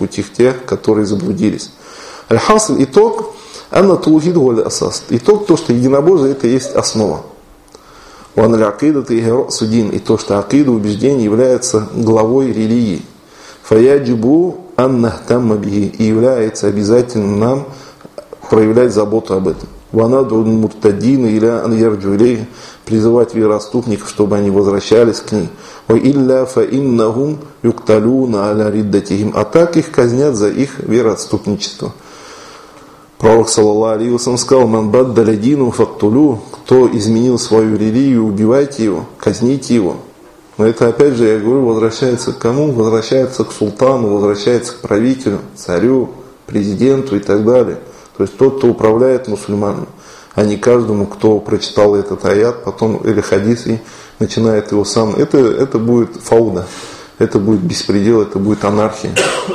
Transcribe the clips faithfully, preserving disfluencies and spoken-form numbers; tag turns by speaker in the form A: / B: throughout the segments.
A: пути тех, которые заблудились. Аль-Хасл, итог, анна таухид валь асас. Итог, то, что единобожие, это есть основа. Ван аль-акида тихи судин. И то, что акида, убеждение, является главой религии. Фаяджибу аннахтамма бихи. И является обязательным нам проявлять заботу об этом. Ванаду муртадина иля ан ярджу илейхи. Призывать вероотступников, чтобы они возвращались к ней. Ва илля фа иннахум юкталуна аля риддатихим. А так их казнят за их вероотступничество. Пророк, саллаллаху алейхи ва саллям, сказал: «Ман баддаля дину фактулю», кто изменил свою религию, убивайте его, казните его. Но это, опять же, я говорю, возвращается к кому? Возвращается к султану, возвращается к правителю, царю, президенту и так далее. То есть тот, кто управляет мусульманами, а не каждому, кто прочитал этот аят, потом или хадис и начинает его сам. Это, это будет фауда, это будет беспредел, это будет анархия.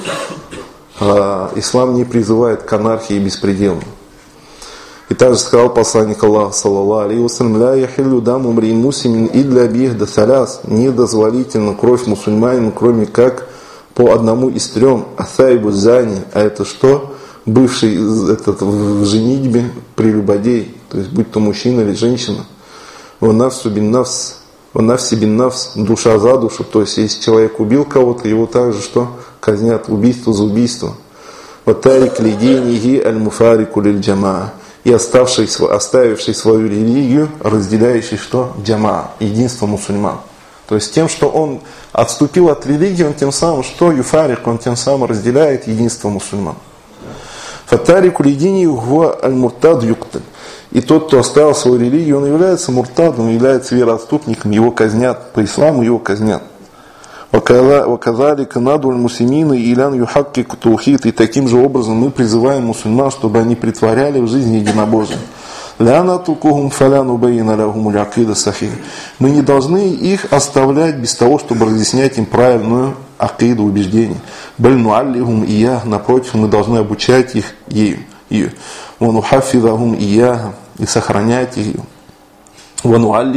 A: А ислам не призывает к анархии и беспределу. И также сказал посланник Аллаха, саллаллаху алейхи ва саллям: «Ля яхиллю даму мриин муслимин идля бихда саляс». Недозволительно кровь мусульманина, кроме как по одному из трех. Асайбу зани, а это что? Бывший этот, в женитьбе прелюбодей, то есть будь то мужчина или женщина. Ванафсу бин нафс, ванафси бин нафс, душа за душу, то есть если человек убил кого-то, его также что? Казнят, убийство за убийство. Ватарик лидейнихи аль-муфарику лиль-джамаа. И оставший, оставивший свою религию, разделяющий что? Джамаа, единство мусульман. То есть тем, что он отступил от религии, он тем самым что? Юфарик, он тем самым разделяет единство мусульман. Фатарику лидини хуа аль-муртад юкталь. И тот, кто оставил свою религию, он является муртадом, является вероотступником, его казнят, по исламу его казнят. Ваказалика наду аль-мусимина илян юхакки таухид. И таким же образом мы призываем мусульман, чтобы они притворяли в жизни единобожие. Мы не должны их оставлять без того, чтобы разъяснять им правильную акиду, убеждение. Напротив, мы должны обучать их ею. И сохранять ее. И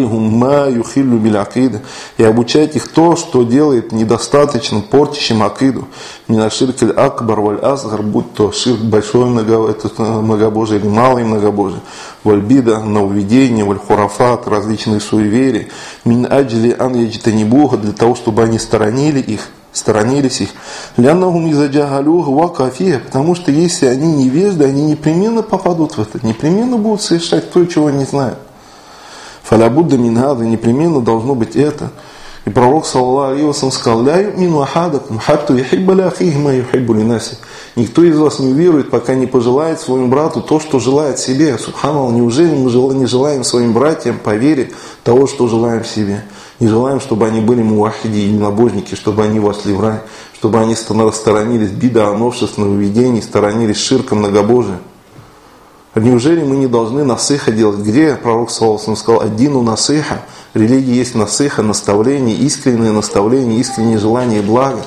A: обучать их то, что делает недостаточно портящим акиду. Минаширкель акбар валь асгар, будь то ширк большое многобожие или малое многобожие. Вальбида, нововведение, валь хурафат, различные суеверия. Мин аджли ан яджтанибуха, для того, чтобы они сторонили их, сторонились их. Ляннахум изаджагалюха вакафия, потому что если они невежды, они непременно попадут в это, непременно будут совершать то, чего не знают. Фалябудда минхада, непременно должно быть это. И пророк, саллаллаху алейхи ва саллям, сказал: «Ля юмину ахадакум, хатту яхибба ли ахихи ма юхиббу ли наси». Никто из вас не уверует, пока не пожелает своему брату то, что желает себе. Субханаллах, неужели мы не желаем своим братьям по вере того, что желаем себе? Не желаем, чтобы они были муахиди, единобожники, чтобы они вошли в рай, чтобы они сторонились бида, новшеств, нововведений, сторонились ширка, многобожия. Неужели мы не должны насыха делать? Где пророк саллаллаху алейхи ва саллям сказал: «Аддину насыха». Религия есть насыха, наставление, искреннее наставление, искреннее желание блага.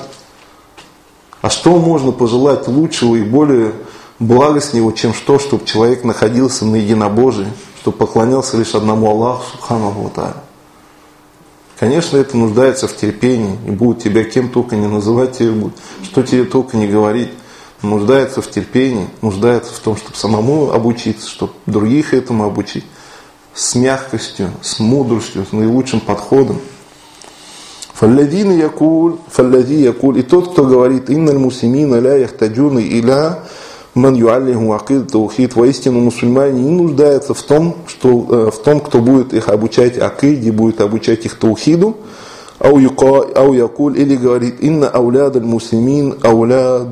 A: А что можно пожелать лучшего и более благостнего, чем что, чтобы человек находился на единобожии, чтобы поклонялся лишь одному Аллаху, субханаху ва тааля. Конечно, это нуждается в терпении, и будут тебя кем только не называть, тебе будут, что тебе только не говорить. Нуждается в терпении, нуждается в том, чтобы самому обучиться, чтобы других этому обучить. С мягкостью, с мудростью, с наилучшим подходом. Фалладина якуль, фаллади якуль. И тот, кто говорит: «Инналь муслимина ля яхтаджуна иля ман юаллиху акид таухид». Воистину мусульмане не нуждаются в том, что, в том, кто будет их обучать акиде, будет обучать их таухиду. Ау якуль, или говорит: «Инна ауляд аль-муслимин ауляд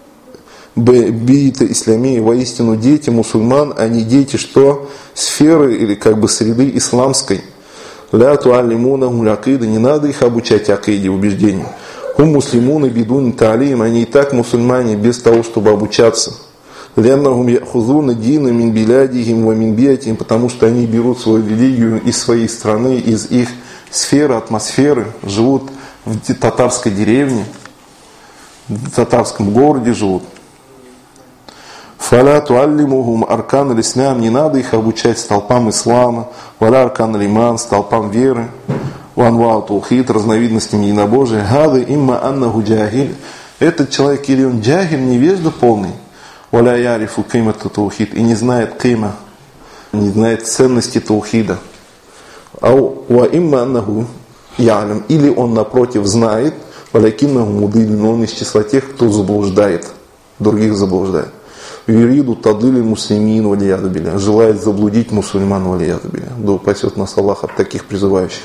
A: бейта исламии». Воистину дети мусульман, они дети что? Сферы или как бы среды исламской. Ля туаллимунахум акида, не надо их обучать акиде, убеждению. Хум муслимуна бидун таалим, они и так мусульмане без того, чтобы обучаться. Ляннахум яхузуна дина мин билядихим ва мин биатихим, потому что они берут свою религию из своей страны, из их сферы, атмосферы, живут в татарской деревне, в татарском городе живут. Фаля туаллимухум аркан аль-ислам, не надо их обучать столпам ислама, валя аркан аль-иман, столпам веры, ванвау таухид, разновидностям единобожия. Гады имма аннаху джахиль, Этот человек или он джахиль, невежда полный, валя ярифу кимату таухид, и не знает кима, не знает ценности таухида. Ау ва имма аннаху ялям, или он напротив знает, валякиннаху мудиль, но он из числа тех, кто заблуждает, других заблуждает. Юриду тадыли муслимин валияду биля, желает заблудить мусульман валияду биля. Да упасет нас Аллах от таких призывающих.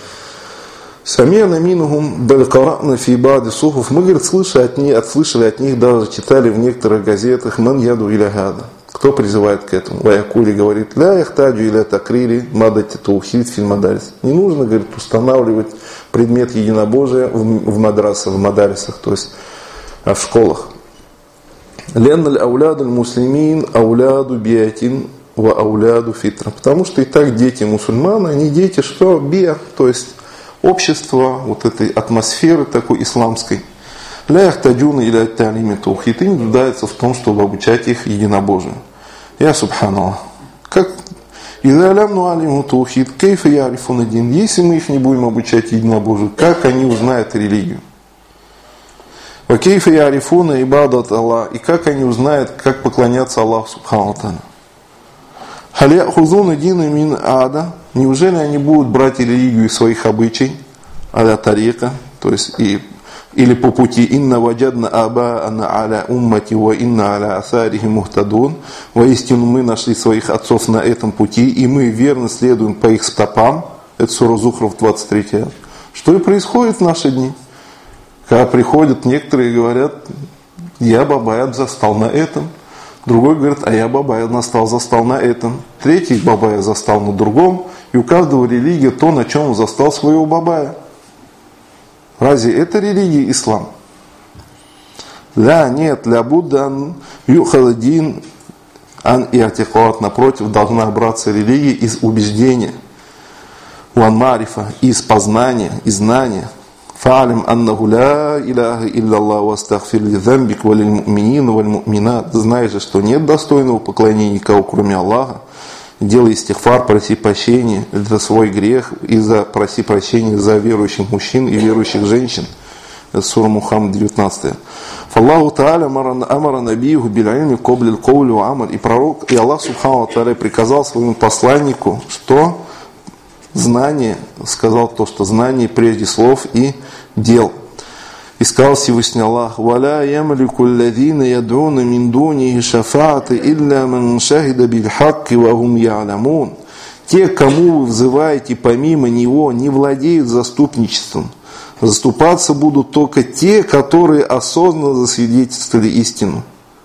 A: Сами'на минхум баль кара'на фи ба'ди суфуф. Мы, говорит, слышали от них, отслышали от них, даже читали в некоторых газетах ман яду иля хада. Кто призывает к этому? Ваякули говорит, ля яхтаджу иля такрири мадати таухид филь мадарис. Не нужно, говорит, устанавливать предмет единобожия в, в мадрасах, в мадарисах, то есть в школах. Ленналь ауляду муслимин ауляду биатин ва ауляду фитра. Потому что и так дети мусульман, они дети что? Биа, то есть общества, вот этой атмосферы такой исламской. Ля яхтаджуна иля та'лими таухид. И не нуждаются в том, чтобы обучать их единобожию. Я субханаллах. Как иза алямну алиму таухид, кейфа ярифун один. Если мы их не будем обучать единобожию, как они узнают религию? Ва кейфа ярифуна ибадат Аллах. И как они узнают, как поклоняться Аллаху субхану тааля. Халя хузуна дина мин ада. Неужели они будут брать религию из своих обычаев, аля тарика, то есть и, или по пути инна ваджадна аба'ана аля уммати ва инна аля асарихи мухтадун. Воистину мы нашли своих отцов на этом пути, и мы верно следуем по их стопам. Это сура Зухруф двадцать три. Что и происходит в наши дни. Когда приходят некоторые и говорят, я Бабая застал на этом. Другой говорит, а я Бабая настал, застал на этом. Третий Бабая застал на другом. И у каждого религия то, на чем он застал своего Бабая. Разве это религия ислам? Ля, нет, ля буддан юхаладин ан и атикуат. Напротив, должна браться религия из убеждения. Уан марифа, из познания, из знания. Фа'алим аннаху ля иляха илляллах ва астагфир ли замбик ва лиль му'минин ва лиль му'минат. Знаешь же, что нет достойного поклонения никого, кроме Аллаха. Делай истигфар, проси прощения за свой грех и за, проси прощения за верующих мужчин и верующих женщин. Это сура Мухаммад девятнадцать. Фаллаху Тааля амара набииху бил'ильми коблил ковли ва амаль. И пророк, и Аллах Субхану Тааля приказал своему посланнику, что знание, сказал то, что знание прежде слов и дел. И сказал Всевышний Аллах: «Валя ямлику алладина ядуна мин дунихи шафааты илля ман шахида биль хакки ва гум я'ламун». Те, кому вы взываете помимо него, не владеют заступничеством. Заступаться будут только те, которые осознанно засвидетельствовали истину.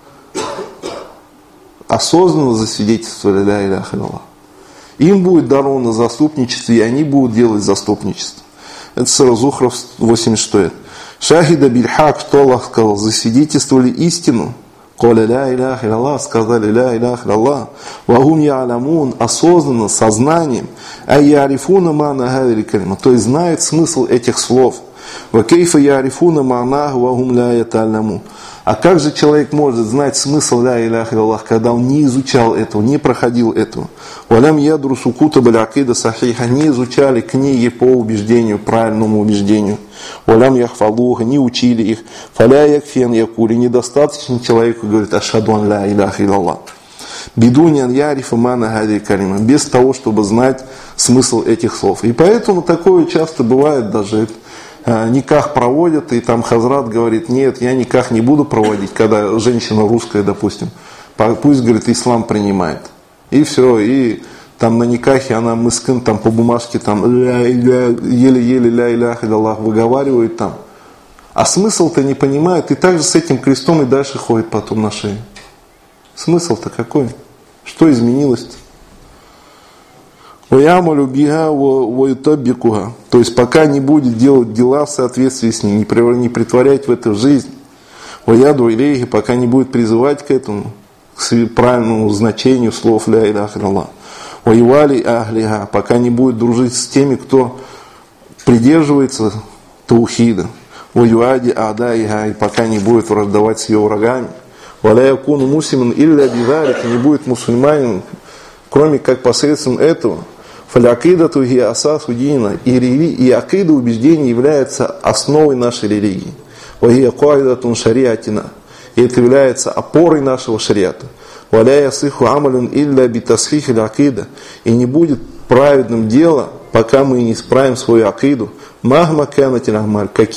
A: Осознанно засвидетельствовали ля иляха илlallah. Им будет даровано заступничество, и они будут делать заступничество. Это сура Зухруф восемьдесят шесть. Шахида биль хак, что Аллах сказал, засвидетельствовали истину. Коля ля иляха илlallah, сказали ля иляха илlallah. Вагум я'ламун, осознанно, сознанием. А ярифуна мана гадри калима, то есть знает смысл этих слов. Ва кейфа ярифуна манаху вагум ля яталямун. А как же человек может знать смысл ля иляха илlallah, когда он не изучал этого, не проходил этого? Валям ядрусу кутаб аль-акида сахиха, не изучали книги по убеждению, правильному убеждению. Валям яхфалуха, не учили их. Фаля якфен якули, недостаточно человеку говорит ашхаду ан ля иляха илlallah. Бидунян ярифа мана гади калима, без того, чтобы знать смысл этих слов. И поэтому такое часто бывает даже. Никах проводят, и там хазрат говорит: нет, я никах не буду проводить, когда женщина русская, допустим, пусть, говорит, ислам принимает. И все, и там на никахе она мыскин, там по бумажке там еле-еле ля иляха илlallah выговаривает там. А смысл-то не понимает, и также с этим крестом и дальше ходит потом на шее. Смысл-то какой? Что изменилось-то? То есть пока не будет делать дела в соответствии с ним, не притворять в это жизнь, пока не будет призывать к этому, к правильному значению слов ля иляха илlallah, пока не будет дружить с теми, кто придерживается таухида, и пока не будет враждовать с ее врагами, не будет мусульманин, кроме как посредством этого. Фалякидату и асасу дина, и акида убеждений является основой нашей религии. وهي قاعدة شريعتنا. И это является опорой нашего шариата. ولا يصح عمل إلا بتصحيح العقيدة. И не будет праведным дело, пока мы не исправим свою акиду. مهما كانت الأعمال.